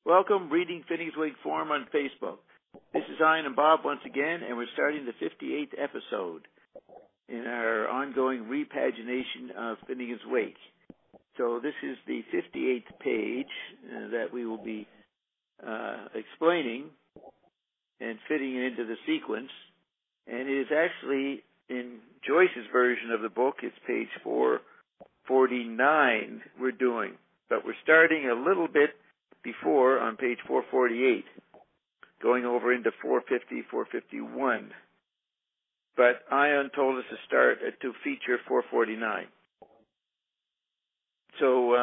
Welcome, Reading Finney's Wig Forum on Facebook. This is Ian and Bob once again, and we're starting the 58th episode in our ongoing repagination of Finnegan's Wake. So this is the 58th page that we will be explaining and fitting it into the sequence. And it is actually in Joyce's version of the book. It's page 449 we're doing. But we're starting a little bit before on page 448, going over into 450, 451. But Ion told us to start to feature 449. So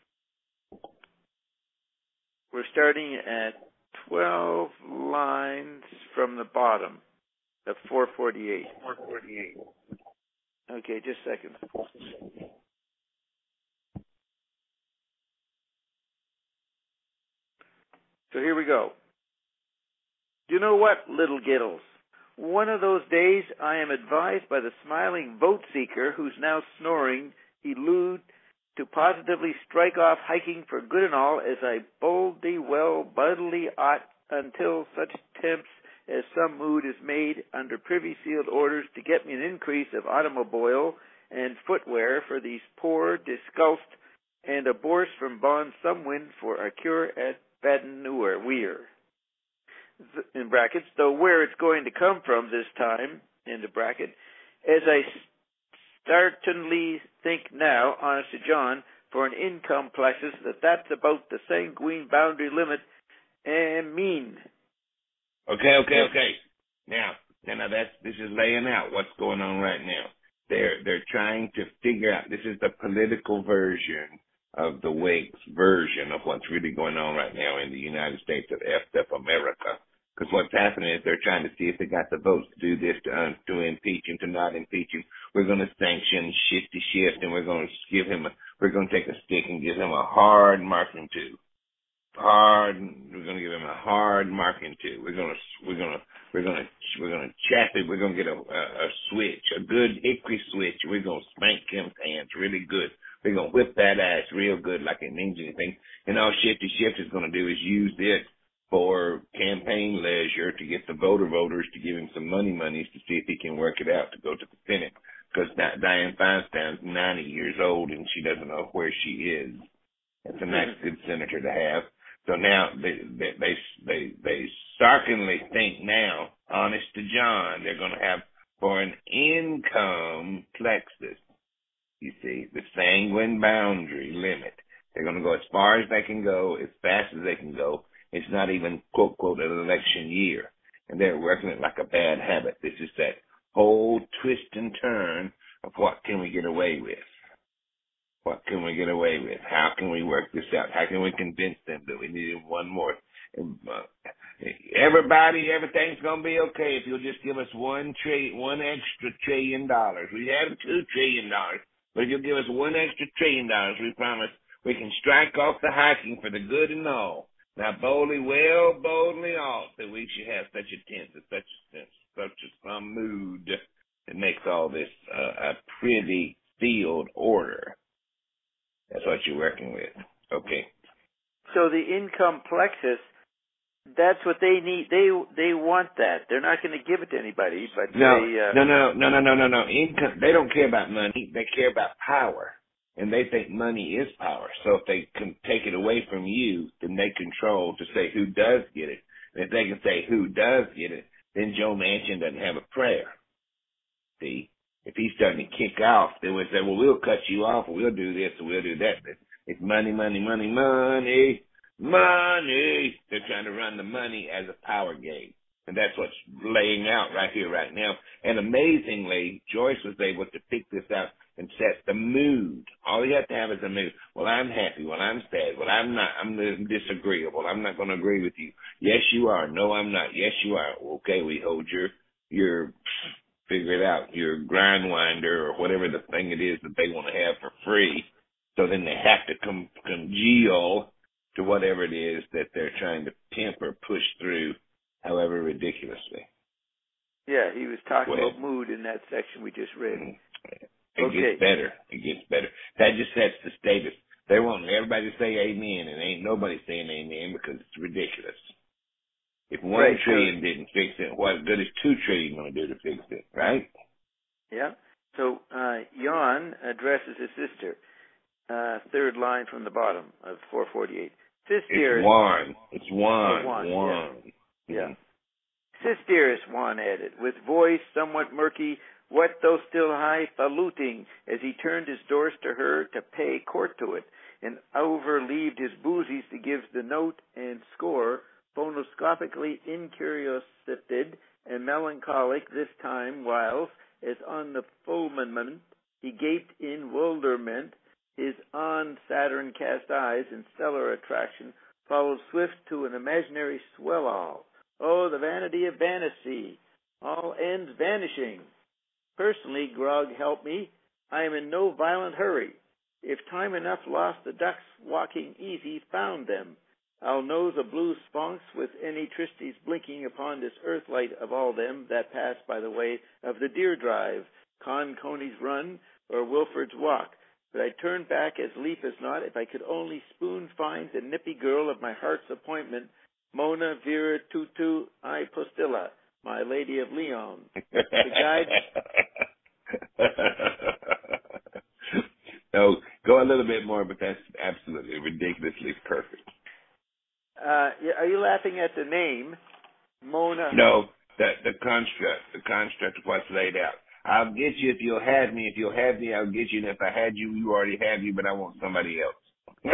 we're starting at 12 lines from the bottom of 448. 448. Okay, just a second. So here we go. Do you know what, little Giddles? One of those days I am advised by the smiling vote-seeker who's now snoring, elude to positively strike off hiking for good and all as I boldly, bodily ought until such attempts as some mood is made under privy sealed orders to get me an increase of automobile and footwear for these poor, disgust, and a borse from bond some wind for a cure at Baden-Weir, in brackets, though where it's going to come from this time, into bracket, as I startlingly think now, honest to John, for an income plexus, that's about the sanguine boundary limit and mean. Okay. Now this is laying out what's going on right now. They're trying to figure out, this is the political version of the Wake's version of what's really going on right now in the United States of effed up America. Because what's happening is they're trying to see if they got the votes to do this, to impeach him, to not impeach him. We're going to sanction Shifty Shift, and we're going to take a stick and give him a hard marking to. We're going to give him a hard marking to. We're going to chap it. We're going to get a switch, a good hickory switch. We're going to spank him's hands really good. We're going to whip that ass real good like it means anything. And all Shifty Shift is going to do is use it for campaign leisure to get the voters to give him some monies to see if he can work it out to go to the Senate. Because Dianne Feinstein's 90 years old and she doesn't know where she is. It's a nice, good senator to have. So now they starkly think now, honest to John, they're going to have for an income plexus. You see, the sanguine boundary limit. They're going to go as far as they can go, as fast as they can go. It's not even, quote, an election year. And they're working it like a bad habit. This is that whole twist and turn of what can we get away with? What can we get away with? How can we work this out? How can we convince them that we need one more? Everybody, everything's going to be okay if you'll just give us one extra $1 trillion. We have $2 trillion. But if you'll give us one extra $1 trillion, we promise we can strike off the hiking for the good and all. Now, boldly ought that we should have such a tense, such some mood that makes all this a privy sealed order. That's what you're working with. Okay. So the income plexus, that's what they need. They want that. They're not going to give it to anybody. But No. Income. They don't care about money. They care about power, and they think money is power. So if they can take it away from you, then they control to say who does get it. And if they can say who does get it, then Joe Manchin doesn't have a prayer. See, if he's starting to kick off, they would say, "Well, we'll cut you off, or we'll do this, or we'll do that." But it's money. They're trying to run the money as a power game. And that's what's laying out right here, right now. And amazingly, Joyce was able to pick this out and set the mood. All you have to have is a mood. Well, I'm happy. Well, I'm sad. Well, I'm not. I'm disagreeable. I'm not going to agree with you. Yes, you are. No, I'm not. Yes, you are. Okay, we hold your figure it out, your grindwinder or whatever the thing it is that they want to have for free. So then they have to congeal to whatever it is that they're trying to pimp or push through, however ridiculously. Yeah, he was talking about mood in that section we just read. It gets better. That just sets the status. They want everybody to say amen, and ain't nobody saying amen because it's ridiculous. If $1 trillion didn't fix it, what good is $2 trillion going to do to fix it, right? Yeah. So Jan addresses his sister. Third line from the bottom of 448. Sis dearest. It's Juan. Yeah. Yeah. Sis dearest, Juan added, with voice somewhat murky, what though still highfalutin, as he turned his doors to her to pay court to it, and overleaved his boozies to give the note and score, phonoscopically incuriositated and melancholic this time, whilst, as on the fulminant, he gaped in wonderment, his on Saturn cast eyes in stellar attraction followed swift to an imaginary swell-all. Oh, the vanity of vanity, all ends vanishing. Personally, Grog, help me, I am in no violent hurry. If time enough lost, the ducks walking easy found them. I'll nose a blue sponx with any tristies blinking upon this earth light of all them that pass by the way of the Deer Drive, Coney's Run, or Wilford's Walk. But I'd turn back as lief as not if I could only spoon find the nippy girl of my heart's appointment, Mona Vera Tutu I Postilla, my Lady of Leon. The guide. No, go a little bit more, but that's absolutely ridiculously perfect. Are you laughing at the name, Mona? No, the construct of what's laid out. I'll get you if you'll have me. If you'll have me, I'll get you. And if I had you, you already have you, but I want somebody else.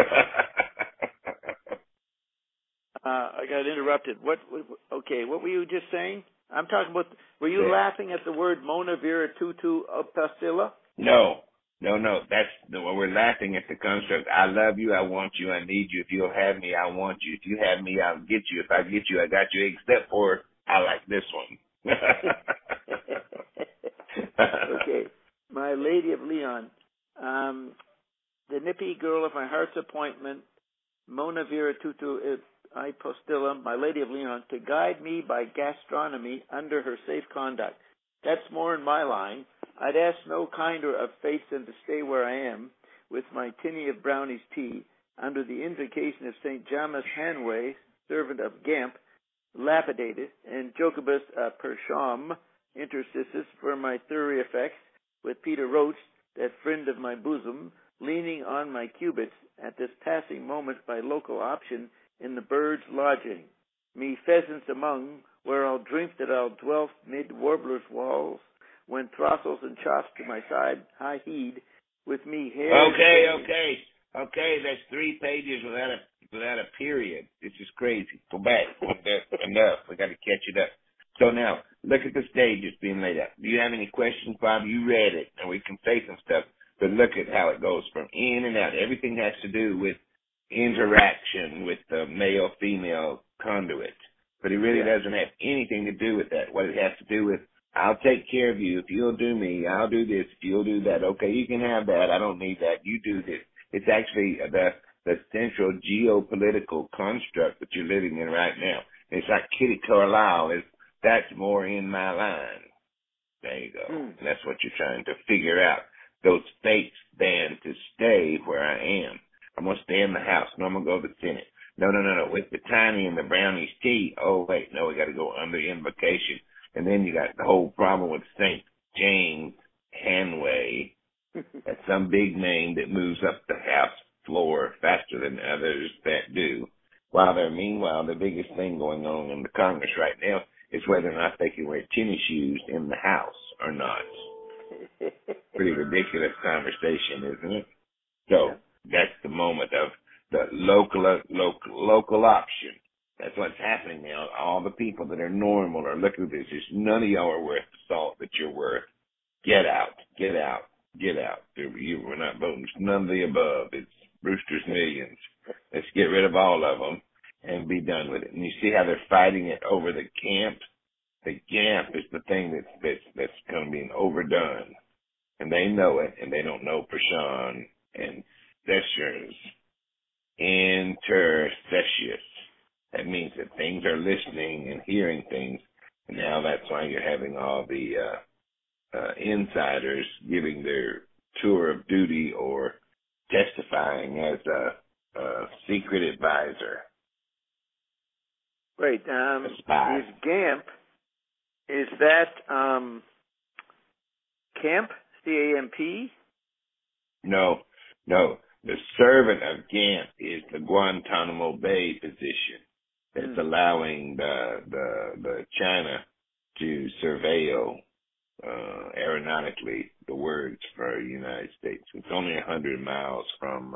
I got interrupted. Okay, what were you just saying? I'm talking about, were you laughing at the word Mona Vera Tutu Pastilla? No. We're laughing at the construct. I love you, I want you, I need you. If you'll have me, I want you. If you have me, I'll get you. If I get you, I got you, except for I like this one. Okay. My Lady of Leon. The nippy girl of my heart's appointment, Mona Vera Tutu I Postilla, my Lady of Leon, to guide me by gastronomy under her safe conduct. That's more in my line. I'd ask no kinder of faith than to stay where I am, with my tinny of brownie's tea, under the invocation of St. Jamas Hanway, servant of Gamp, lapidated, and Jacobus Persham, interstices for my thuri effects, with Peter Roach, that friend of my bosom, leaning on my cubits at this passing moment by local option in the bird's lodging. Me pheasants among, where I'll drink that I'll dwell mid warblers' walls, when throstles and chops to my side high heed, with me hair. Okay, that's 3 pages without a period. This is crazy. Go back. Enough. We got to catch it up. So now, look at the stage it's being laid out. Do you have any questions, Bob? You read it, and we can say some stuff, but look at how it goes from in and out. Everything has to do with interaction with the male-female conduit. But it really doesn't have anything to do with that. What it has to do with, I'll take care of you. If you'll do me, I'll do this. If you'll do that, okay, you can have that. I don't need that. You do this. It's actually the central geopolitical construct that you're living in right now. It's like Kitty Carlisle. That's more in my line. There you go. And that's what you're trying to figure out. Those fates stand to stay where I am. I'm going to stay in the House. No, I'm going to go to the Senate. No. With the tiny and the brownie's tea. Oh, wait, no, we got to go under invocation. And then you got the whole problem with St. James Hanway. That's some big name that moves up the House floor faster than others that do. Meanwhile, the biggest thing going on in the Congress right now is whether or not they can wear tennis shoes in the House or not. Pretty ridiculous conversation, isn't it? So that's the moment of the local option. That's what's happening now. All the people that are normal are looking at this. None of y'all are worth the salt that you're worth. Get out. We're not voting. It's none of the above. It's Brewster's Millions. Let's get rid of all of them and be done with it. And you see how they're fighting it over the camp? The camp is the thing that's going to be overdone. And they know it, and they don't know Prashant and Sessions. Intercessius. That means that things are listening and hearing things. And now that's why you're having all the insiders giving their tour of duty or testifying as a secret advisor, Right. a spy. Is GAMP, is that CAMP, C-A-M-P? No. The servant of GAMP is the Guantanamo Bay position that's allowing the China to surveil aeronautically the words for the United States. It's only 100 miles from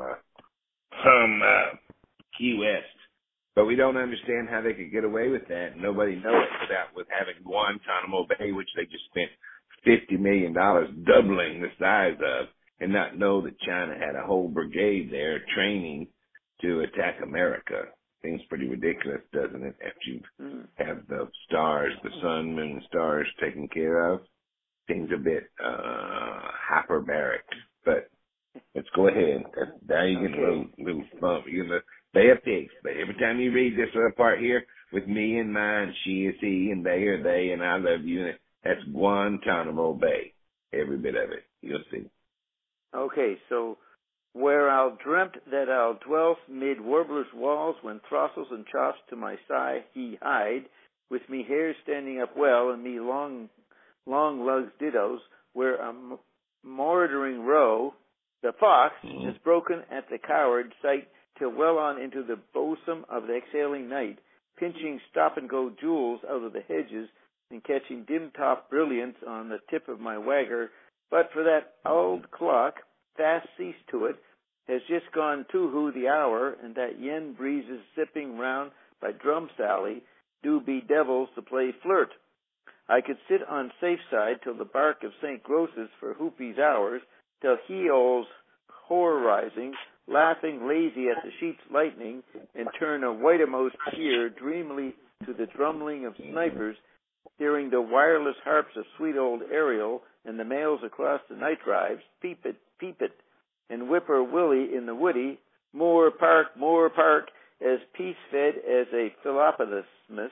Key West, but we don't understand how they could get away with that. Nobody knows with having Guantanamo Bay, which they just spent $50 million doubling the size of, and not know that China had a whole brigade there training to attack America. Seems pretty ridiculous, doesn't it? After you have the stars, the sun, moon, and stars taken care of, seems a bit hyperbaric. But let's go ahead. Now you get a little bump. You're gonna Bay of Pigs. But every time you read this other part here, with me and mine, she is he, and they are they, and I love you, and that's Guantanamo Bay. Every bit of it. You'll see. Okay, so where I'll dreamt that I'll dwell mid warblers' walls, when throstles and chops to my sigh he hide, with me hair standing up well, and me long lugs dittos, where a mordering row, the fox is broken at the coward sight, till well on into the bosom of the exhaling night, pinching stop-and-go jewels out of the hedges, and catching dim-top brilliance on the tip of my wagger. But for that old clock, fast ceased to it, has just gone to the hour, and that yen breezes zipping round by Drum Sally do be devils to play flirt. I could sit on safe side till the bark of St. Groce's for Hoopy's hours, till he-oles whore rising, laughing lazy at the sheet's lightning, and turn a white-a-most ear dreamily to the drumming of snipers, hearing the wireless harps of sweet old Ariel, and the males across the night drives, peep it, and Whipper Willie in the woody, more park, as peace-fed as a philopotamus.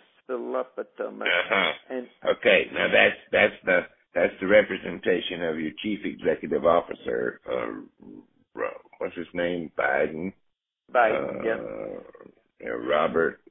And okay, now that's the representation of your chief executive officer, what's his name? Biden. Yep. Robert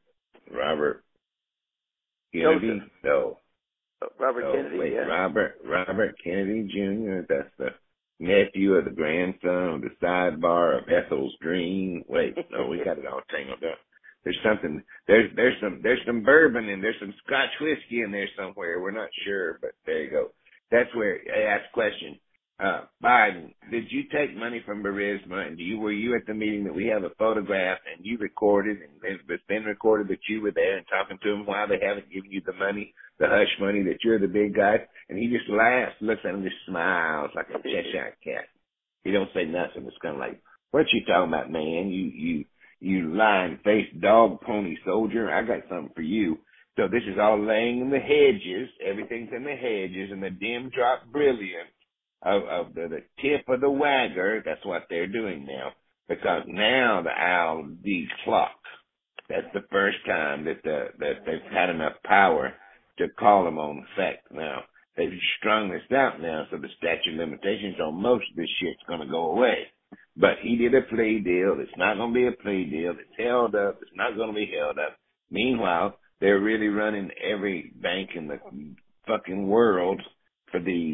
Kennedy. Joseph. No. Robert Kennedy. Wait, yeah. Robert Kennedy Jr. That's the nephew of the grandson of the sidebar of Ethel's dream. Wait, no, we got it all tangled up. There's something. There's some bourbon and there's some Scotch whiskey in there somewhere. We're not sure, but there you go. That's where I asked the question. Biden, did you take money from Burisma, and were you at the meeting that we have a photograph and you recorded, and it's been recorded that you were there and talking to them while they haven't given you the money, the hush money, that you're the big guy? And he just laughs, looks at him, just smiles like a Cheshire cat. He don't say nothing. It's kind of like, what you talking about, man? You lying-faced dog pony soldier. I got something for you. So this is all laying in the hedges. Everything's in the hedges, and the dim drop brilliance of the tip of the wagger. That's what they're doing now, because now the owl declock. That's the first time that they've had enough power to call them on effect. Now they've strung this out now, so the statute of limitations on most of this shit's going to go away. But he did a plea deal. It's not going to be a plea deal. It's held up. It's not going to be held up. Meanwhile, they're really running every bank in the fucking world for these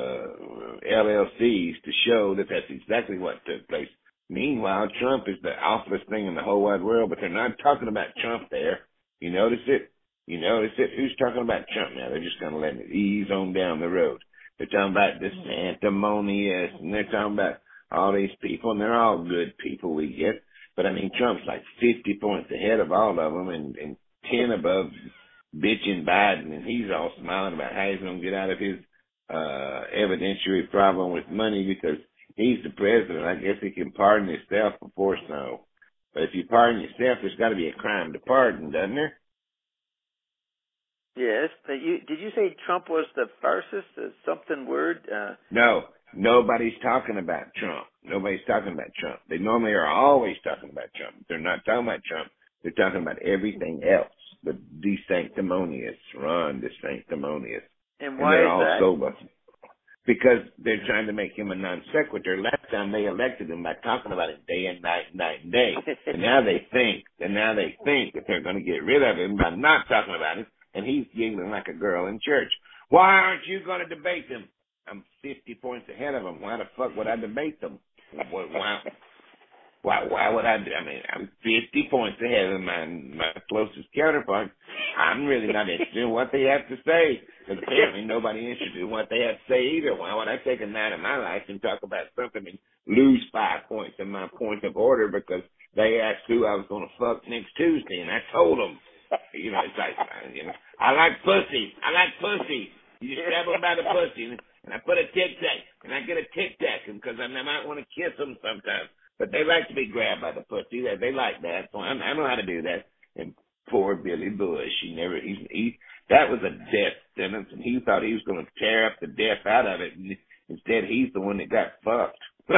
LLCs to show that that's exactly what took place. Meanwhile, Trump is the awfulest thing in the whole wide world, but they're not talking about Trump there. You notice it? Who's talking about Trump now? They're just going to let it ease on down the road. They're talking about the sanctimonious, and they're talking about all these people, and they're all good people we get. But, I mean, Trump's like 50 points ahead of all of them and 10 above bitching Biden, and he's all smiling about how he's going to get out of his evidentiary problem with money because he's the president. I guess he can pardon himself before so. But if you pardon yourself, there's got to be a crime to pardon, doesn't there? Yes, but did you say Trump was the farcist? Something word? No, nobody's talking about Trump. Nobody's talking about Trump. They normally are always talking about Trump. They're not talking about Trump. They're talking about everything else. The DeSanctimonious, Ron DeSanctimonious. And why they're is all that? sober. Because they're trying to make him a non sequitur. Last time they elected him by talking about it day and night, night and day. And now they think that they're going to get rid of him by not talking about it, and he's giggling like a girl in church. Why aren't you going to debate them? I'm 50 points ahead of them. Why the fuck would I debate them? Why would I do? I mean, I'm 50 points ahead of my closest counterpart. I'm really not interested in what they have to say, because apparently nobody's interested in what they have to say either. Why would I take a night of my life and talk about something and lose 5 points in my point of order because they asked who I was going to fuck next Tuesday, and I told them. You know, it's like, you know, I like pussy. You just grab them by the pussy, and I put a tic-tac, and I get a tic-tac because I might want to kiss them sometimes. But they like to be grabbed by the pussy. They like that. So I know how to do that. And poor Billy Bush, that was a death sentence, and he thought he was going to tear up the death out of it. And instead, he's the one that got fucked.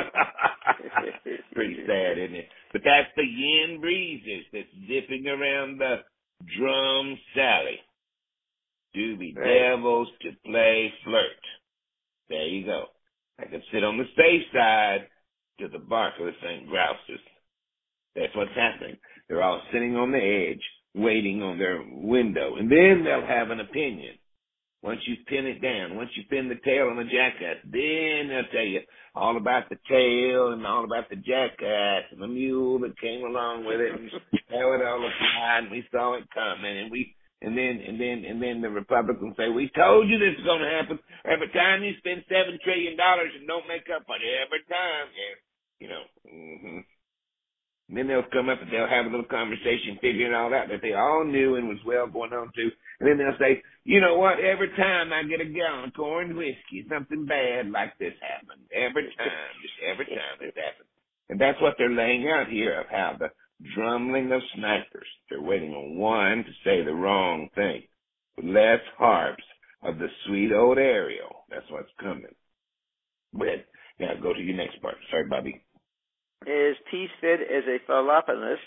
Pretty sad, isn't it? But that's the Yen Breezes that's dipping around the Drum Sally. Do be devils to play flirt. There you go. I can sit on the safe side to the bark of the St. Grouses. That's what's happening. They're all sitting on the edge, waiting on their window, and then they'll have an opinion. Once you pin it down, once you pin the tail on the jackass, then they'll tell you all about the tail and all about the jackass and the mule that came along with it and how it all applied, and we saw it coming, and then the Republicans say, we told you this is going to happen. Every time you spend $7 trillion and don't make up for it, every time. Yeah. You know. Mm-hmm. And then they'll come up and they'll have a little conversation figuring all out that they all knew and was well going on to. And then they'll say, you know what, every time I get a gallon of corn whiskey, something bad like this happened. Every time, just every time this happens. And that's what they're laying out here of how the drumming of snipers. They're waiting on one to say the wrong thing. With less harps of the sweet old Ariel. That's what's coming. But now go to your next part. Sorry, Bobby. Is teeth fed as a philoppotamus,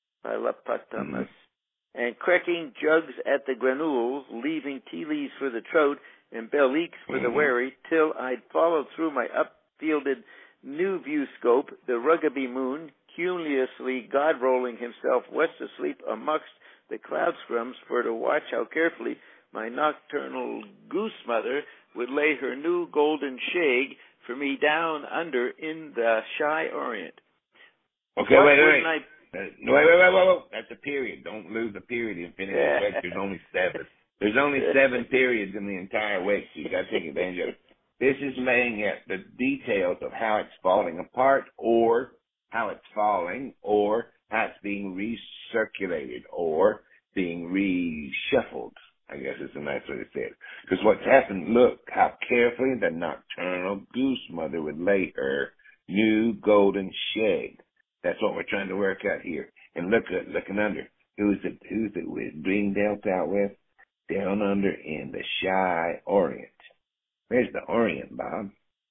and cracking jugs at the granules, leaving tea leaves for the trout and bell leeks for the wary, till I'd followed through my upfielded new view scope, the Rugby moon, cumuluously God-rolling himself west asleep amongst the cloud scrums for to watch how carefully my nocturnal goose mother would lay her new golden shag for me down under in the shy Orient. Okay, wait. Wait. That's a period. Don't lose a period in Infinity Wake. There's only 7. There's only 7 periods in the entire wake, so you got to take advantage of it. This is laying out the details of how it's falling apart, or how it's falling, or how it's being recirculated, or being reshuffled, I guess is a nice way to say it. Because what's happened, look how carefully the nocturnal goose mother would lay her new golden shag. That's what we're trying to work out here. And looking under. Who's it with? Being dealt out with? Down under in the shy Orient. Where's the Orient, Bob?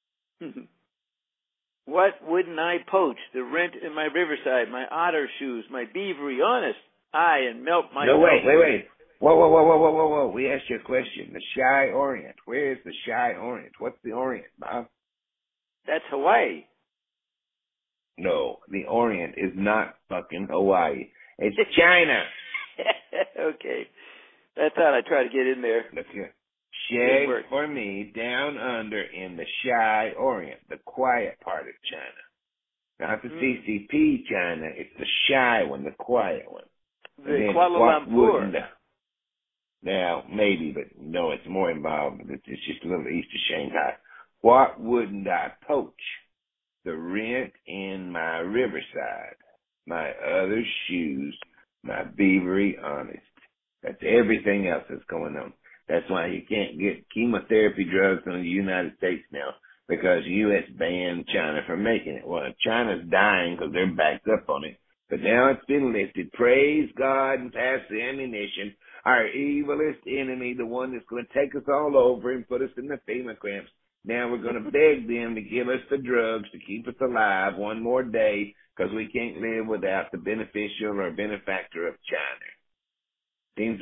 What wouldn't I poach? The rent in my riverside, my otter shoes, my beavery, honest. Aye, and melt my... No, wait. Whoa. We asked you a question. The shy Orient. Where is the shy Orient? What's the Orient, Bob? That's Hawaii. No, the Orient is not fucking Hawaii. It's China. Okay. I thought I'd try to get in there. Look here. Shag for me down under in the shy Orient, the quiet part of China. Not the CCP China, it's the shy one, the quiet one. The Kuala Lumpur. Now, maybe, but no, it's more involved. It's just a little east of Shanghai. What wouldn't I poach? The rent in my riverside, my other shoes, my beavery honest. That's everything else that's going on. That's why you can't get chemotherapy drugs in the United States now, because U.S. banned China from making it. Well, China's dying because they're backed up on it, but now it's been lifted. Praise God and pass the ammunition. Our evilest enemy, the one that's going to take us all over and put us in the FEMA cramps. Now we're going to beg them to give us the drugs to keep us alive one more day, because we can't live without the beneficial or benefactor of China. Seems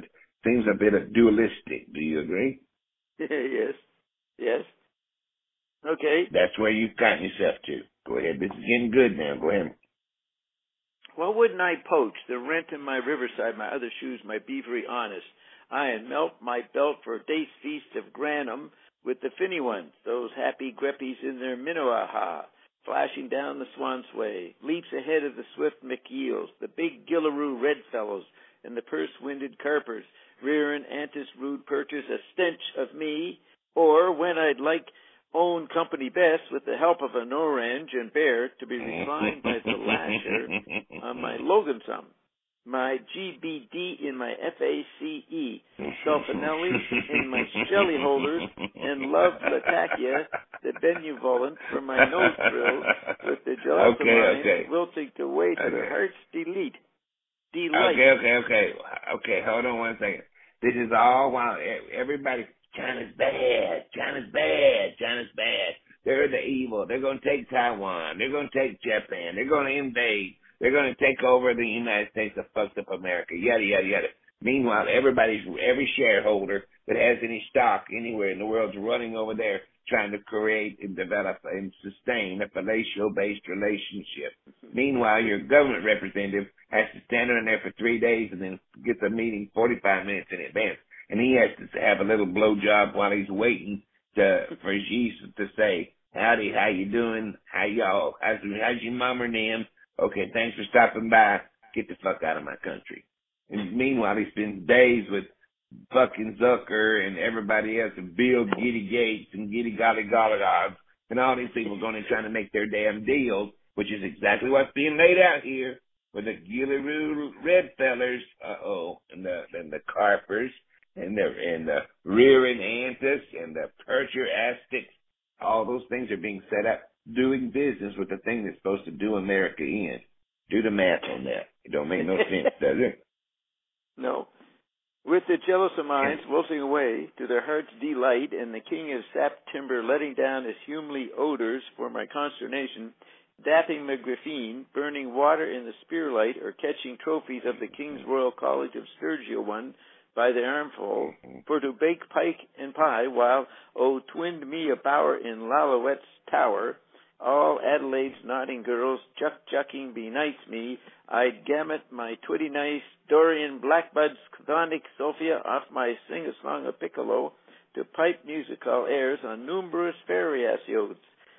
a bit dualistic. Do you agree? Yes. Okay. That's where you've gotten yourself to. Go ahead. This is getting good now. Go ahead. Well, wouldn't I poach the rent in my riverside, my other shoes, my beavery honest? I and melt my belt for a day's feast of Granum with the finny ones, those happy greppies in their Minnewaha, flashing down the Swansway, leaps ahead of the swift McYeels, the big Gillaroo red fellows, and the purse-winded carpers, rearing Antis rude perchers a stench of me, or when I'd like own company best with the help of an orange and bear to be reclined by the lasher on my Logansum, my GBD in my FACE, Sulfanelli in my jelly holders, and Love Latakia, the benevolent for my nose frills, with the gelatinine wilting away to the heart's delight. Okay, hold on one second. This is all while everybody, China's bad. They're the evil. They're going to take Taiwan. They're going to take Japan. They're going to invade. They're going to take over the United States of fucked up America. Yada, yada, yada. Meanwhile, every shareholder that has any stock anywhere in the world is running over there trying to create and develop and sustain a palatial-based relationship. Meanwhile, your government representative has to stand in there for 3 days and then get the meeting 45 minutes in advance. And he has to have a little blowjob while he's waiting for Jesus to say, howdy, how you doing? How y'all? How's your mom and them? Okay, thanks for stopping by. Get the fuck out of my country. And meanwhile, he spends days with fucking Zucker and everybody else and Bill Giddy Gates and Giddy Golly Golly and all these people going and trying to make their damn deals, which is exactly what's being laid out here with the Gillaroo Red Fellers, and the Carpers and the rearing Antis and the Percher Aztecs. All those things are being set up, doing business with the thing that's supposed to do America in. Do the math on that. It don't make no sense, does it? No. With the jealous minds wilting away to their heart's delight, and the king of sap timber letting down his humely odors for my consternation, dapping McGriffine, burning water in the spearlight, or catching trophies of the King's Royal College of Sturgio one by the armful, for to bake pike and pie, while, twinned me a bower in Lalouette's tower, all Adelaide's nodding girls juck-jucking benights me, I'd gamut my twitty-nice Dorian Blackbud's chthonic Sophia off my sing-a-song of piccolo to pipe musical airs on numerous variations.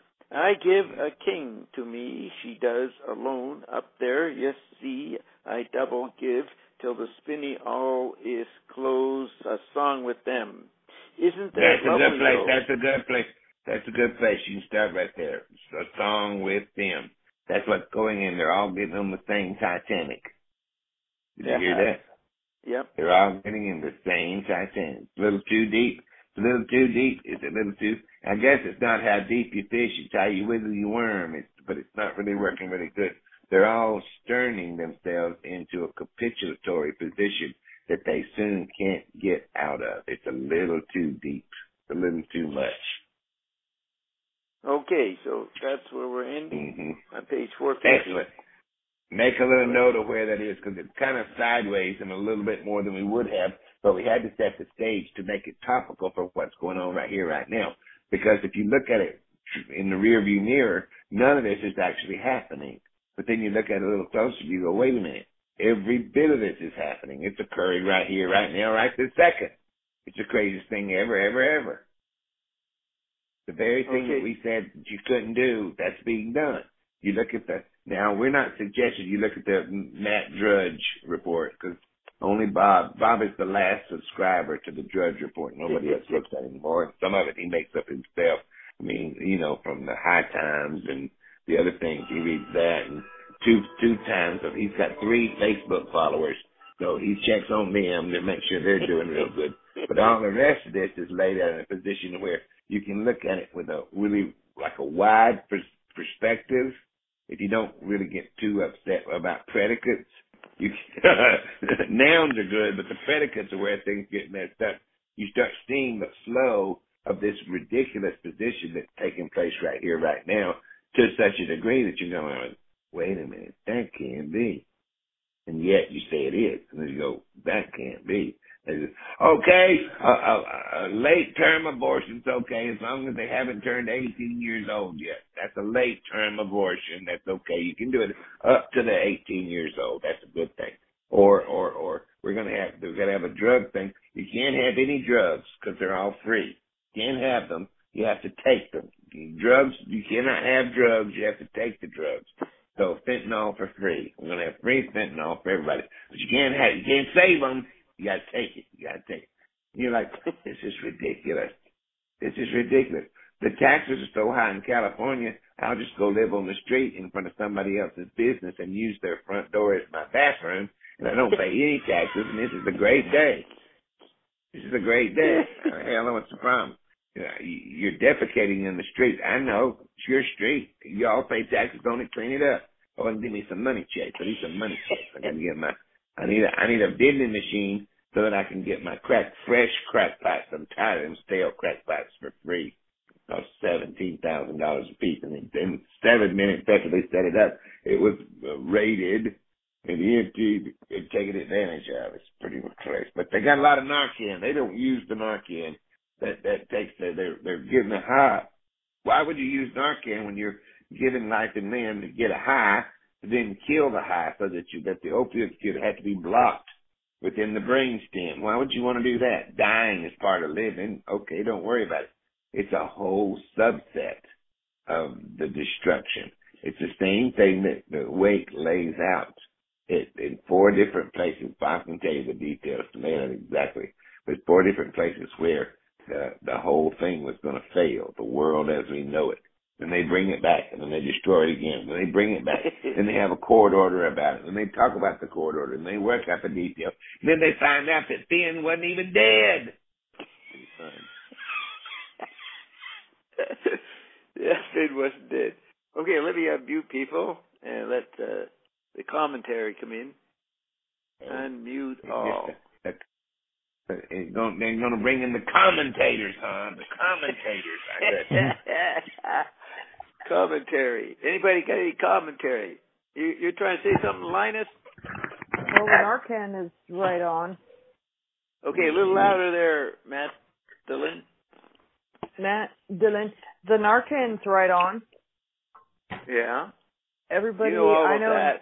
I give a king to me, she does alone up there, yes, see, I double give, till the spinney all is closed, a song with them. Isn't that lovely? That's a good place. That's a good place. You can start right there. A song with them. That's what's going in. They're all getting on the same Titanic. Did you hear that? Yep. They're all getting in the same Titanic. It's a little too deep. It's a little too deep. It's a little too... I guess it's not how deep you fish. It's how you wiggle your worm. But it's not really working really good. They're all sterning themselves into a capitulatory position that they soon can't get out of. It's a little too deep. It's a little too much. Okay, so that's where we're ending on page 450. Excellent. Make a little note of where that is, because it's kind of sideways and a little bit more than we would have, but we had to set the stage to make it topical for what's going on right here, right now. Because if you look at it in the rearview mirror, none of this is actually happening. But then you look at it a little closer, you go, wait a minute. Every bit of this is happening. It's occurring right here, right now, right this second. It's the craziest thing ever. The very thing that we said you couldn't do, that's being done. You look at now we're not suggesting you look at the Matt Drudge report, because only Bob is the last subscriber to the Drudge report. Nobody else looks at it anymore. And some of it he makes up himself. I mean, from the High Times and the other things, he reads that. And two times, he's got 3 Facebook followers. So he checks on them to make sure they're doing real good. But all the rest of this is laid out in a position where you can look at it with a really, like a wide perspective. If you don't really get too upset about predicates, nouns are good, but the predicates are where things get messed up. You start seeing the flow of this ridiculous position that's taking place right here, right now, to such a degree that you're going, wait a minute, that can't be. and yet you say it is. And then you go, that can't be. They say, okay, a late term abortion's okay as long as they haven't turned 18 years old yet. That's a late term abortion. That's okay. You can do it up to the 18 years old. That's a good thing. Or we're gonna have a drug thing. You can't have any drugs because they're all free. You can't have them. You have to take them. Drugs, you cannot have drugs. You have to take the drugs. So fentanyl for free. We're gonna have free fentanyl for everybody. But you can't save them. You gotta take it. You gotta take it. And you're like, this is ridiculous. This is ridiculous. The taxes are so high in California, I'll just go live on the street in front of somebody else's business and use their front door as my bathroom, and I don't pay any taxes, and this is a great day. This is a great day. Hell, what's the problem? You know, you're defecating in the street. I know. It's your street. You all pay taxes on it, clean it up. Oh, and give me some money checks. I need some money checks. I need a vending machine so that I can get my fresh crack pipes. I'm tired of them stale crack pipes for free. It cost $17,000 a piece. And in 7 minutes after they set it up, it was raided and emptied and taken advantage of. It's pretty much crazy. But they got a lot of Narcan. They don't use the Narcan. That takes they're giving a high. Why would you use Narcan when you're giving life and limb to get a high, then kill the high so that the opioids have to be blocked within the brainstem? Why would you want to do that? Dying is part of living. Okay, don't worry about it. It's a whole subset of the destruction. It's the same thing that the Wake lays out in 4 different places. I can tell you the details to nail it exactly. But 4 different places where the whole thing was going to fail, the world as we know it. Then they bring it back, and then they destroy it again. Then they bring it back, and they have a court order about it. And they talk about the court order, and they work out the details. And then they find out that Finn wasn't even dead. Yeah, Finn wasn't dead. Okay, let me unmute people and let the commentary come in. Unmute all. They're going to bring in the commentators, huh? The commentators, I guess. Commentary. Anybody got any commentary? You're trying to say something, Linus? Well, the Narcan is right on. Okay, a little louder there, Matt Dillon. Matt Dillon. The Narcan's right on. Yeah. Everybody, you know all I about know.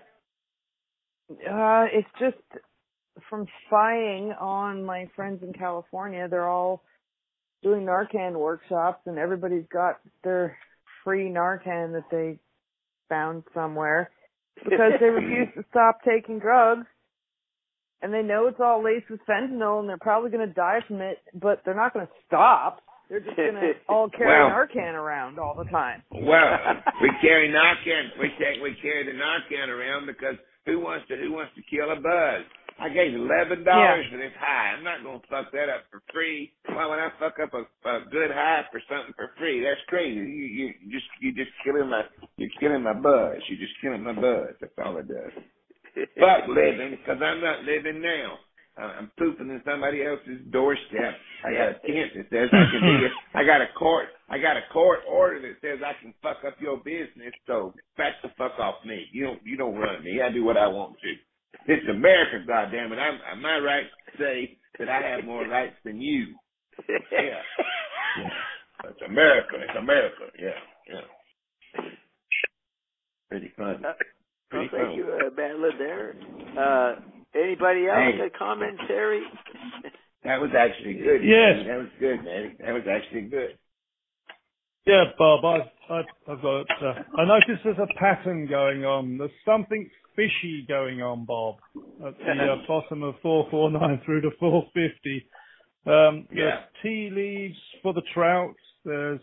That. It's just from spying on my friends in California. They're all doing Narcan workshops, and everybody's got their free Narcan that they found somewhere because they refuse to stop taking drugs, and they know it's all laced with fentanyl, and they're probably going to die from it, but they're not going to stop. They're just going to all carry Narcan around all the time. Well, we carry Narcan. We carry the Narcan around because who wants to kill a buzz? I gave $11 for this high. I'm not going to fuck that up for free. Why would I fuck up a good high for something for free? That's crazy. You're just killing my buzz. You're just killing my buzz. That's all it does. Fuck living, because I'm not living now. I'm pooping in somebody else's doorstep. I got a tent that says I can be. I got a court order that says I can fuck up your business. So back the fuck off me. You don't run me. I do what I want to. It's America, goddammit. Am I right to say that I have more rights than you? Yeah. It's America. It's America. Yeah. Pretty funny. Thank you, Madeline there. Anybody else got commentary? That was actually good. Yes. That was good, man. That was actually good. Yeah, Bob, I've got, I noticed there's a pattern going on. There's something fishy going on, Bob, at the bottom of 449 through to 450. There's tea leaves for the trouts. There's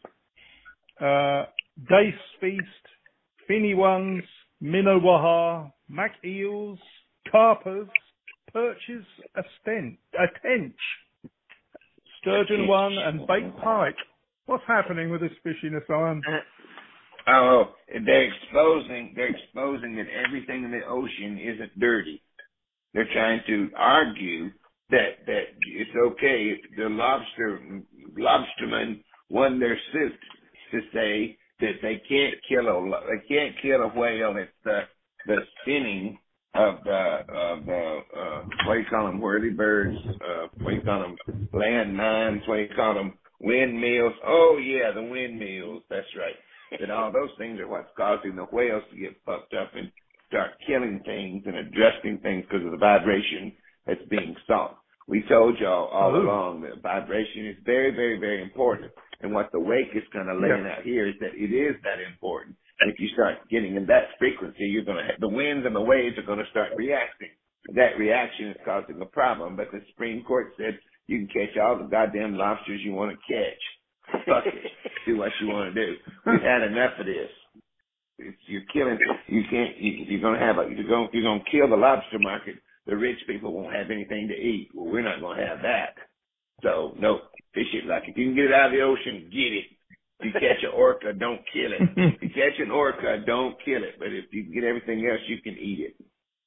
dace feast, finny ones, minnow waha, mac eels, carpers, perches, a tench, sturgeon one, and baked pike. What's happening with this fishiness, Ian? Oh, they're exposing that everything in the ocean isn't dirty. They're trying to argue that it's okay if the lobstermen won their suit to say that they can't kill a whale that's the spinning what do you call them, whirlybirds, what do you call them, landmines, what do you call them, windmills. Oh yeah, the windmills, that's right. And all those things are what's causing the whales to get fucked up and start killing things and adjusting things because of the vibration that's being sought. We told y'all all along that vibration is very, very, very important. And what the wake is kind of laying out here is that it is that important. And if you start getting in that frequency, you're going to have the winds and the waves are going to start reacting. That reaction is causing a problem. But the Supreme Court said you can catch all the goddamn lobsters you want to catch. Fuck it. Do what you want to do. We've had enough of this. You're killing. You can't. You're going to have a. You're going to kill the lobster market. The rich people won't have anything to eat. Well, we're not going to have that. So no, fish it like if you can get it out of the ocean, get it. If you catch an orca, don't kill it. If you catch an orca, don't kill it. But if you can get everything else, you can eat it.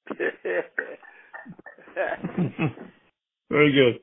Very good.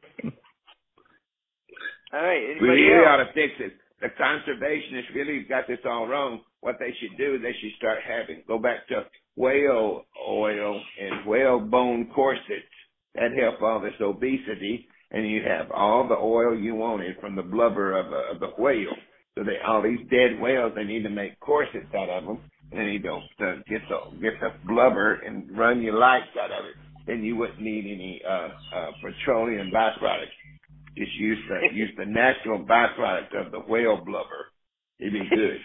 All right. We really ought to fix it. The conservationists really got this all wrong. What they should do is they should start go back to whale oil and whale bone corsets. That help all this obesity, and you have all the oil you wanted from the blubber of the whale. So all these dead whales, they need to make corsets out of them, and they need to get the blubber and run your lights out of it. Then you wouldn't need any petroleum byproducts. Just use the natural byproduct of the whale blubber. It'd be good.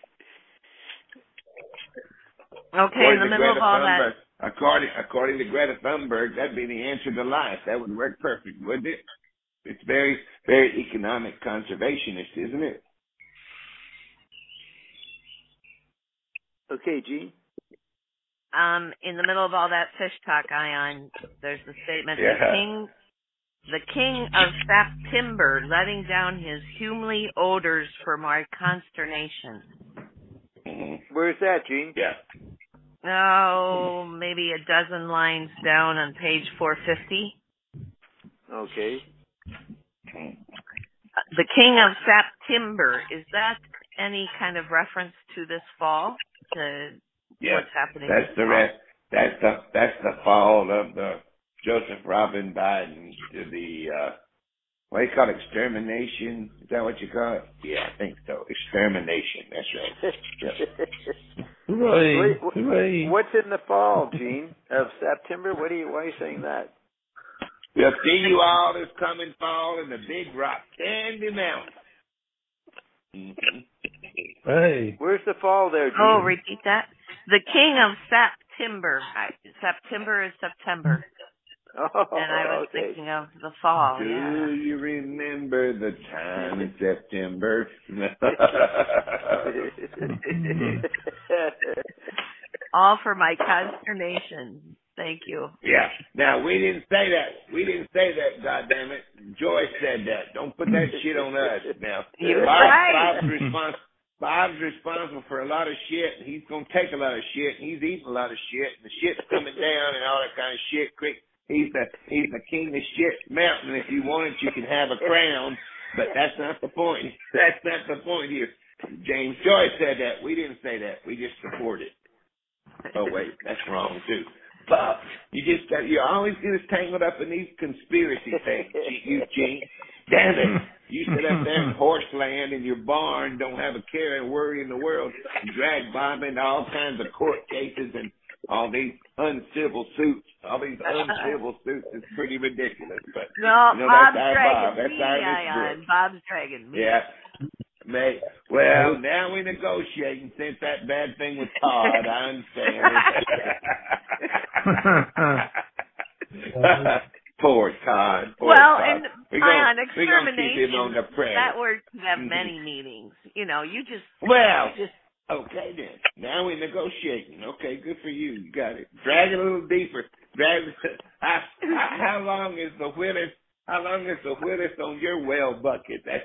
Okay, in the middle of all that. According to Greta Thunberg, that'd be the answer to life. That would work perfect, wouldn't it? It's very, very economic conservationist, isn't it? Okay, Gene. In the middle of all that fish talk, Ion, there's the statement, the king of September letting down his humely odors for my consternation. Where's that, Gene? Yeah. Oh, maybe a dozen lines down on page 450. Okay. The king of September, is that any kind of reference to this fall? To what's happening? That's the rest. That's the fall of the Joseph Robin Biden to the what do you call it? Extermination? Is that what you call it? Yeah, I think so. Extermination. That's right. Hooray! What's in the fall, Gene, of September? Why are you saying that? We'll see you all this coming fall in the Big Rock Candy Mountain. Mm-hmm. Hey. Where's the fall there, Gene? Oh, repeat that. The king of September. September is September. Oh, and I was thinking of the fall. Do you remember the time in September? All for my consternation. Thank you. Yeah. Now, we didn't say that. Goddammit. Joyce said that. Don't put that shit on us. Now, You're right. Bob's responsible for a lot of shit. He's going to take a lot of shit. He's eating a lot of shit. And the shit's coming down and all that kind of shit. Quick. He's the king of shit mountain. If you want it, you can have a crown. But that's not the point. That's not the point here. James Joyce said that. We didn't say that. We just support it. Oh, wait. That's wrong, too. Bob, you're always getting tangled up in these conspiracy things, Eugene. Damn it. You sit up there in horseland in your barn, don't have a care and worry in the world, and drag Bob into all kinds of court cases and all these uncivil suits. All these uncivil suits is pretty ridiculous. But no, Bob's that's our Bob. That's our Bob's dragging me. Yeah. Well, now we're negotiating since that bad thing with Todd. I understand. Poor Todd. Todd. And Ion, extermination, that word can have many meanings. You just... Okay then. Now we're negotiating. Okay, good for you. You got it. Drag it a little deeper. How long is the Willis? How long is the Willis on your well bucket? That's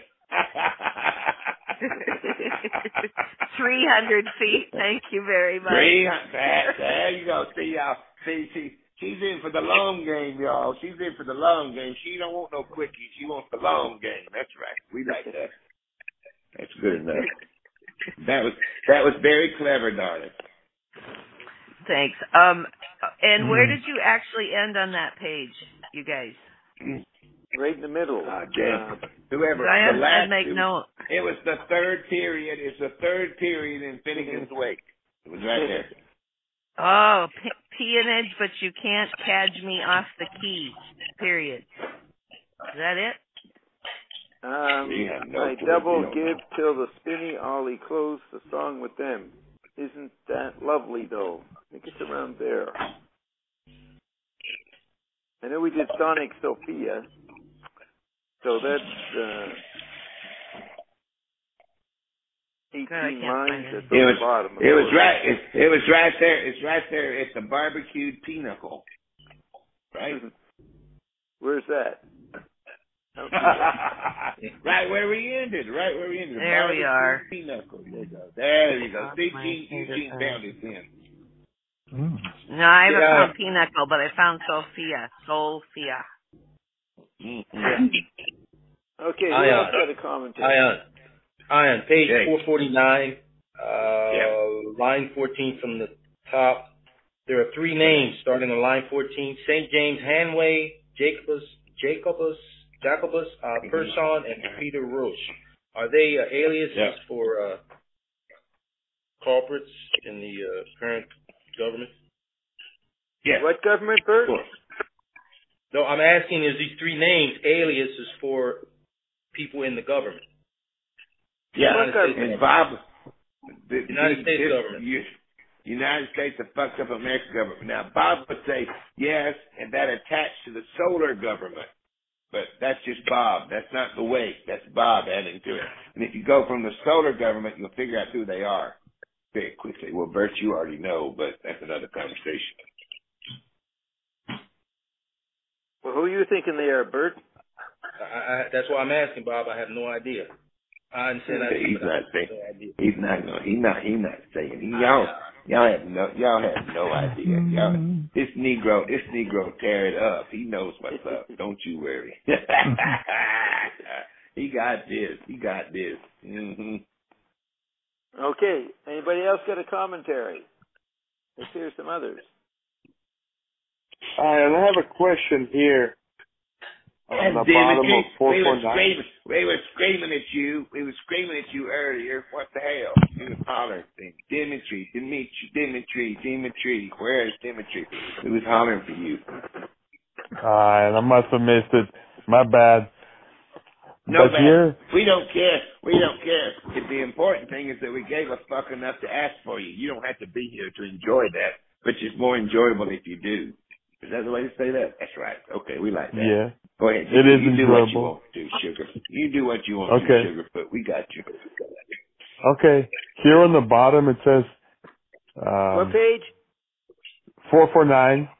300 feet. Thank you very much. 300. There you go. See y'all. See, she's in for the long game, y'all. She's in for the long game. She don't want no quickie. She wants the long game. That's right. We like that. That's good enough. That was very clever, darling. Thanks. And where did you actually end on that page, you guys? Right in the middle. Whoever. I'd make note. It was the third period. It's the third period in Finnegan's Wake. It was right there. Oh, peonage, but you can't cadge me off the key. Period. Is that it? I double give till the spinny ollie close the song with them. Isn't that lovely, though? I think it's around there. I know we did Sonic Sophia, so that's 18 lines at the bottom. It was right there. It's right there at the barbecued pinnacle. Right? Where's that? Right where we ended. There we are. Pinnacle. There you go. Eugene found it then. No, I haven't found Pinnacle, but I found Sophia. Okay, who else got a commentary? Ion, page 449, line 14 from the top. There are three names starting on line 14: St. James Hanway, Jacobus, Person, and Peter Roche. Are they aliases for culprits in the current government? Yeah. What government, Bert? No, I'm asking, is these three names aliases for people in the government? Yeah, and Bob, the United States government. United States, the fucked up American government. Now, Bob would say yes, and that attached to the solar government. But that's just Bob. That's not the Wake. That's Bob adding to it. And if you go from the solar government, you'll figure out who they are very quickly. Well, Bert, you already know, but that's another conversation. Well, who are you thinking they are, Bert? That's why I'm asking, Bob. I have no idea. I understand that. He's not saying. He's not saying. Y'all have no idea. This Negro tear it up. He knows what's up. Don't you worry. He got this. Mm-hmm. Okay. Anybody else got a commentary? Let's hear some others. I have a question here. On the bottom of 449. We were screaming at you. We were screaming at you earlier. What the hell? You was hollering. Dimitri. Where is Dimitri? We was hollering for you. I must have missed it. My bad. No, but here, we don't care. The important thing is that we gave a fuck enough to ask for you. You don't have to be here to enjoy that, but it's more enjoyable if you do. Is that the way to say that? That's right. Okay, we like that. Yeah. Go ahead. It is you enjoyable. do what you want to do, Sugar. You do what you want to do, Sugar, but we got you. Okay. Here on the bottom it says... what page? 449.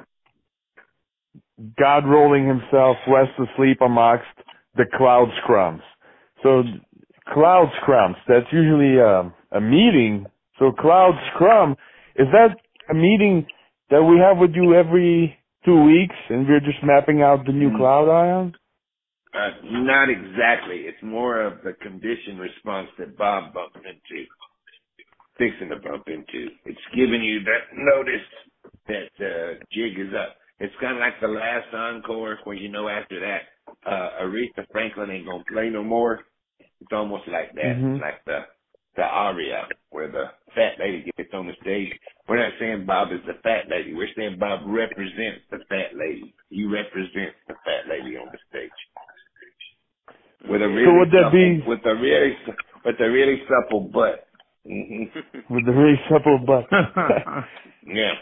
God rolling himself rests asleep amongst the cloud scrums. So, cloud scrums, that's usually a meeting. So, cloud scrum, is that a meeting that we have with you every 2 weeks, and we're just mapping out the new cloud, Ion? Not exactly. It's more of the condition response that Bob bumped into, fixing to bump into. It's giving you that notice that jig is up. It's kind of like the last encore where you know after that Aretha Franklin ain't going to play no more. It's almost like that. Mm-hmm. It's like the aria where the fat lady gets on the stage. We're not saying Bob is the fat lady. We're saying Bob represents the fat lady. He represents the fat lady on the stage. With a really with a really supple butt. Mm-hmm. With a really supple butt. Yeah.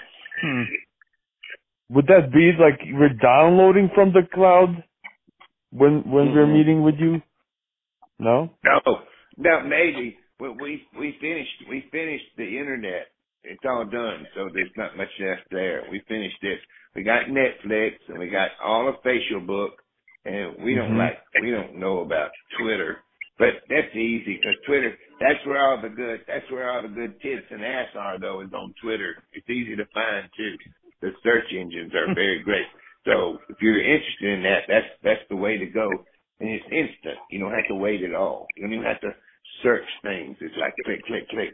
Would that be like we're downloading from the cloud when we're meeting with you? No, maybe. Well, we finished the internet. It's all done, so there's not much left there. We finished it. We got Netflix and we got all of Facebook, and we don't know about Twitter, but that's easy because Twitter. That's where all the good tits and ass are, though, is on Twitter. It's easy to find too. The search engines are very great. So if you're interested in that, that's the way to go. And it's instant. You don't have to wait at all. You don't even have to search things. It's like click, click, click.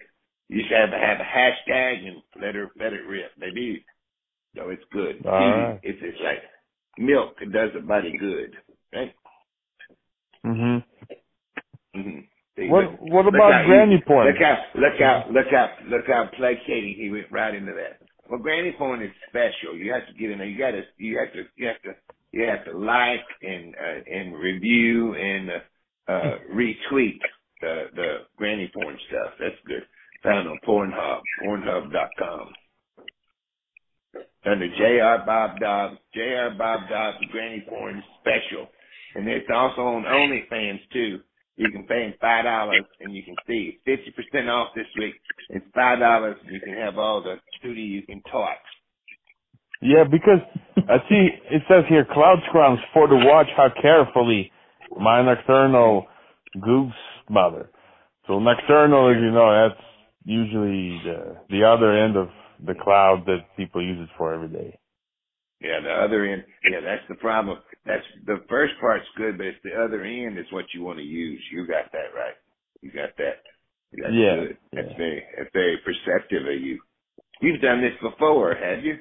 You should have a hashtag and let it rip. They do. So it's good. All right. It's like milk. It does the body good, right? Mhm. Mhm. What about granny porn? Look how placating he went right into that. Well, granny porn is special. You have to get in there. You have to like and review and retweet the granny porn stuff. That's good. Found on Pornhub, Pornhub.com. Under J.R. Bob Dobbs, Granny Porn Special. And it's also on OnlyFans, too. You can pay $5 and you can see 50% off this week. It's $5 and you can have all the duty you can talk. Yeah, because I see it says here cloud scrums for to watch how carefully my nocturnal goose mother. So nocturnal, as you know, that's usually the other end of the cloud that people use it for every day. Yeah, the other end. Yeah, that's the problem. That's the first part's good, but it's the other end is what you want to use. You got that right. You got that. That's good. That's very perceptive of you. You've done this before, have you?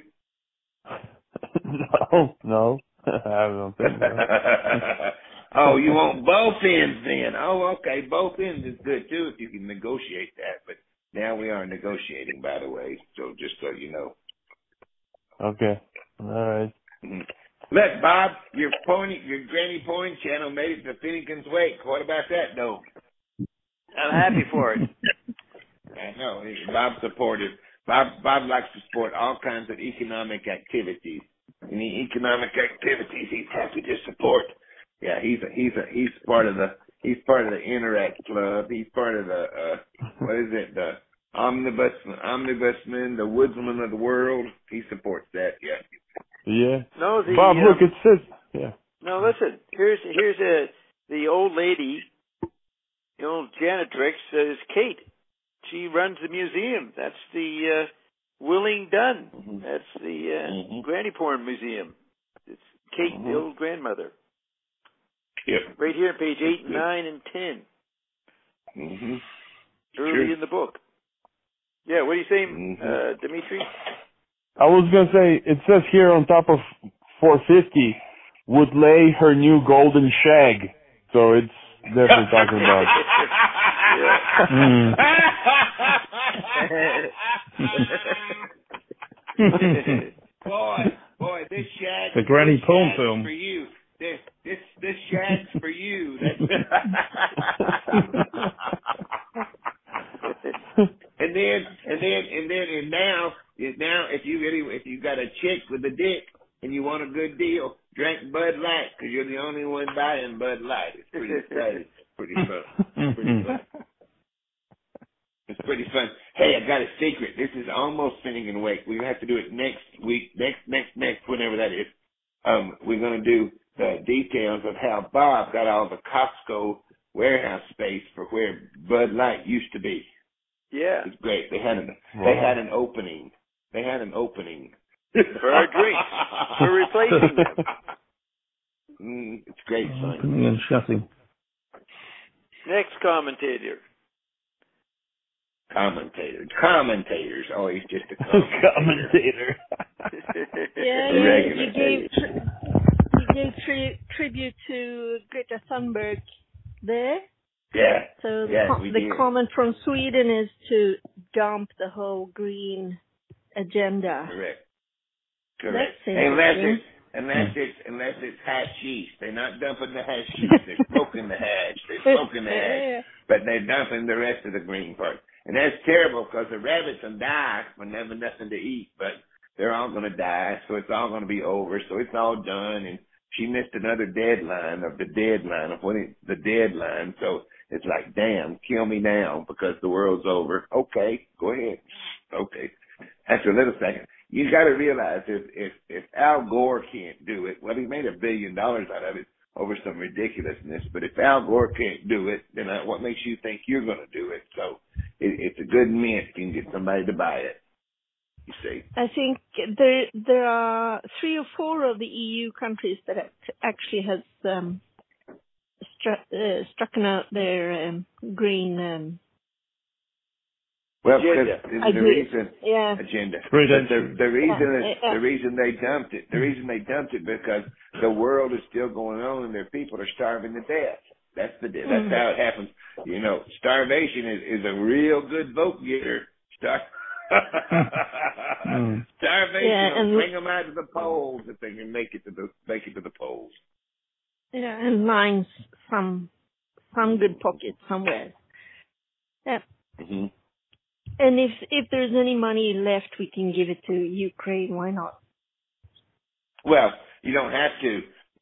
No, I don't think so. Oh, you want both ends then? Oh, okay, both ends is good too if you can negotiate that. But now we are negotiating, by the way. So just so you know. Okay. All right. Mm-hmm. Look, Bob, your granny porn channel made it to Finnegan's Wake. What about that, though? I'm happy for it. I know. Bob supported. Bob likes to support all kinds of economic activities. Any economic activities, he's happy to support. Yeah, he's part of the Interact Club. He's part of the what is it? The Omnibusman, the Woodsman of the World. He supports that. Yeah. Yeah. No, Bob, look, it says. Yeah. No, listen. Here's the old lady, the old janitrix is Kate. She runs the museum. That's the Willing Dunn. Mm-hmm. That's the Granny Porn Museum. It's Kate, the old grandmother. Yep. Right here on page 8, 9, and 10. Mm-hmm. Early in the book. Yeah, what are you saying, Dimitri? I was going to say, it says here on top of 450, would lay her new golden shag. So it's definitely talking about. Boy, this shag. The Granny Porn film. For you. This shag's for you. And now, if you got a chick with a dick and you want a good deal, drink Bud Light because you're the only one buying Bud Light. It's pretty exciting. Pretty fun. It's pretty fun. Hey, I got a secret. This is almost Finnegan Wake. We have to do it next week, next, whenever that is. We're going to do the details of how Bob got all the Costco warehouse space for where Bud Light used to be. Yeah. It's great. They had an opening. For our drinks. For replacing them. It's great fun. Opening and shutting. Next commentator. Commentators. Oh, he's just a commentator. you gave tribute to Greta Thunberg there. Yeah. So the comment from Sweden is to dump the whole green agenda. Correct. Unless it's hashish. They're not dumping the hashish. They're smoking the hash. But they're dumping the rest of the green part. And that's terrible because the rabbits will die when they have nothing to eat. But they're all going to die, so it's all going to be over. So it's all done. And she missed another deadline. So it's like, damn, kill me now because the world's over. Okay, go ahead. Okay. After a little second, you got to realize if Al Gore can't do it, well, he made $1 billion out of it over some ridiculousness. But if Al Gore can't do it, then what makes you think you're going to do it? So it's a good mint if you can get somebody to buy it. You see? I think there are 3 or 4 of the EU countries that actually has struck out their green Well, agenda. because the reason agenda. The reason they dumped it because the world is still going on and their people are starving to death. That's how it happens. You know, starvation is a real good vote getter. Starvation will bring them out to the polls if they can make it to the polls. Yeah, and lines some good pockets somewhere. Yeah. Mm-hmm. And if there's any money left, we can give it to Ukraine. Why not? Well, you don't have to.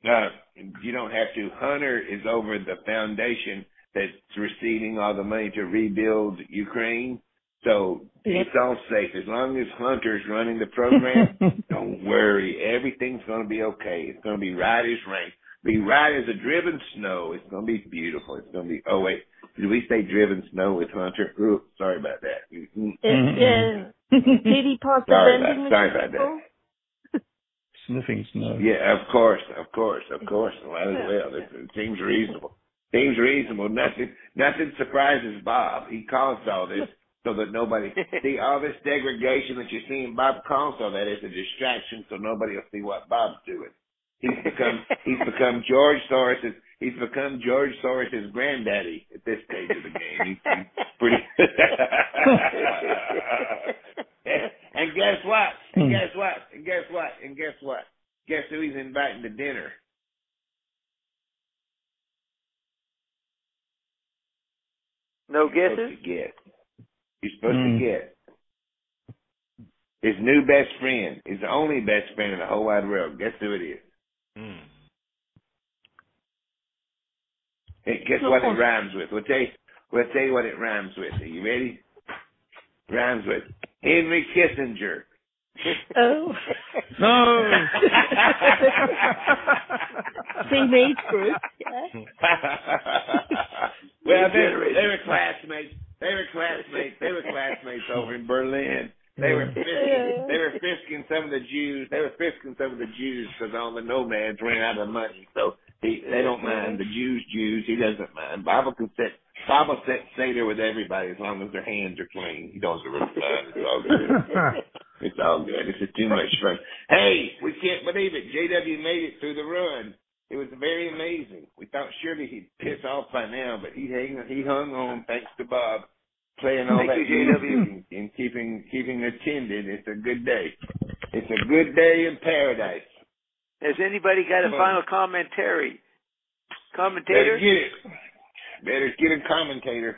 Hunter is over the foundation that's receiving all the money to rebuild Ukraine. So it's all safe. As long as Hunter's running the program, don't worry. Everything's going to be okay. It's going to be right as rain. Be right as a driven snow. It's going to be beautiful. It's going to be, oh wait, did we say driven snow with Hunter? Ooh, sorry about that. Yeah. Did he pass the vending machine? Sorry about that. Sniffing snow. Yeah, of course. Well, it seems reasonable. Nothing surprises Bob. He caused all this so that nobody see all this degradation that you're seeing. Bob caused all that as a distraction so nobody will see what Bob's doing. He's become George Soros's. He's become George Soros's granddaddy at this stage of the game. He's pretty. And guess what? Guess who he's inviting to dinner? No guesses? You're supposed to get. His new best friend, his only best friend in the whole wide world. Guess who it is? Hey, guess what it rhymes with? We'll tell you what it rhymes with. Are you ready? Rhymes with Henry Kissinger. Oh. No. Same age group. Yeah. Well, they were classmates. They were classmates over in Berlin. They were frisking some of the Jews. Because all the nomads ran out of money. So they don't mind the Jews. He doesn't mind. Bible set Seder with everybody as long as their hands are clean. He doesn't really mind. It's all good. It's all good. This is too much fun. Hey, we can't believe it. JW made it through the run. It was very amazing. We thought surely he'd piss off by now, but he hung on thanks to Bob playing all that JW and keeping attended. It's a good day. It's a good day in paradise. Has anybody got a final commentator? Better get a commentator.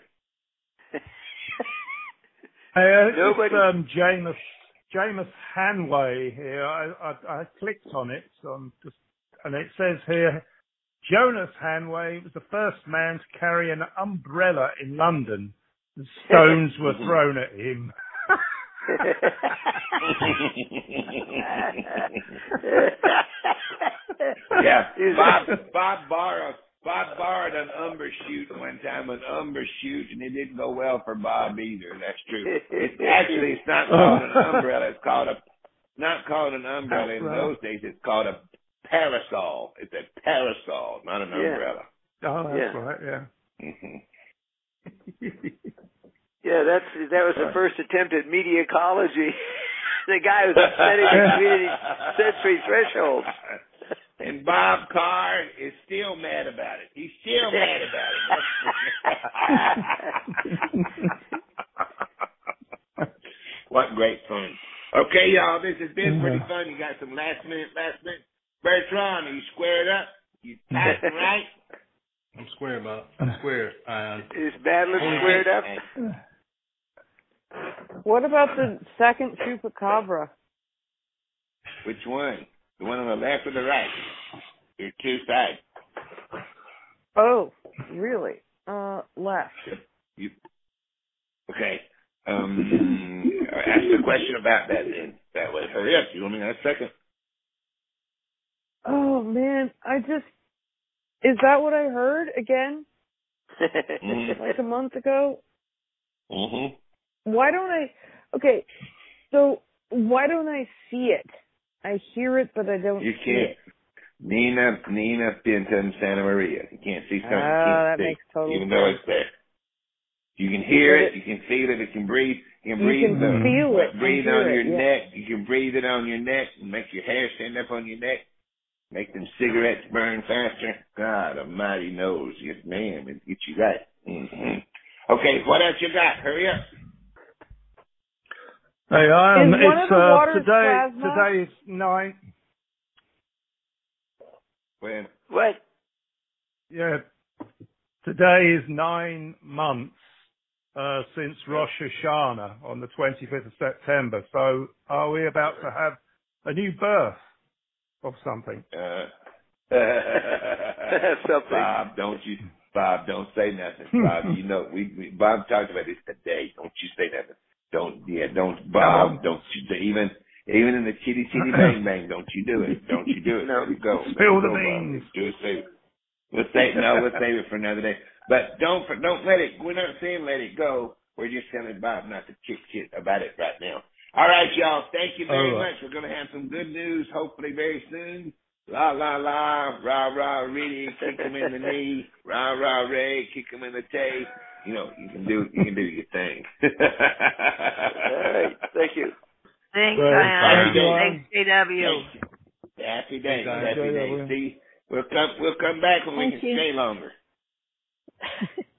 Nobody. It's Jameis Hanway here. I clicked on it, and it says here, Jonas Hanway was the first man to carry an umbrella in London. The stones were thrown at him. Yeah, Bob borrowed an umbershoot one time, and it didn't go well for Bob either. That's true. It's not called an umbrella. It's not called an umbrella in those days. It's called a parasol. It's a parasol, not an umbrella. Oh, that's right. Yeah. Yeah, that was the first attempt at media ecology. The guy was upsetting the community sensory thresholds. And Bob Carr is still mad about it. He's still mad about it. What great fun. Okay, y'all, this has been pretty fun. You got some last minute. Bertrand, are you squared up? You tight and right? I'm square, Bob. I'm square. Is Madeline squared up? What about the second chupacabra? Which one? The one on the left or the right? There's two sides. Oh, really? Left. Okay. Ask the question about that then. That way. Hurry up. You want me to ask a second? Oh, man. Is that what I heard again? Like a month ago? Mm-hmm. Why don't I see it? I hear it, but I don't see it. Nina Pinta in Santa Maria. You can't see something. That makes total sense. Even though it's there. You can hear it. You can feel it. It can breathe. You can breathe. Feel it. Breathe on your neck. You can breathe it on your neck and make your hair stand up on your neck. Make them cigarettes burn faster. God Almighty knows. Yes, ma'am. It gets you right. Mm-hmm. Okay, what else you got? Hurry up. Hey, today is 9. When? What? Yeah, today is 9 months since Rosh Hashanah on the 25th of September. So, are we about to have a new birth of something? Something. Bob, don't say nothing. Bob, you know, Bob talked about this today. Don't you say nothing. Don't you, even in the chitty bang bang, don't you do it. Don't you do it. No, go. Spill the beans. We'll save it for another day. But don't let it, we're not saying let it go. We're just telling Bob not to chit about it right now. All right, y'all. Thank you very much. We're going to have some good news hopefully very soon. La, la, la, rah, rah, Reedy, kick him in the knee. Rah, rah, Ray, kick him in the tay. You know, you can do your thing. All right. Thank you. Thanks, Ion. Thanks, JW. Happy day. Happy day. See, we'll come back when we can stay longer.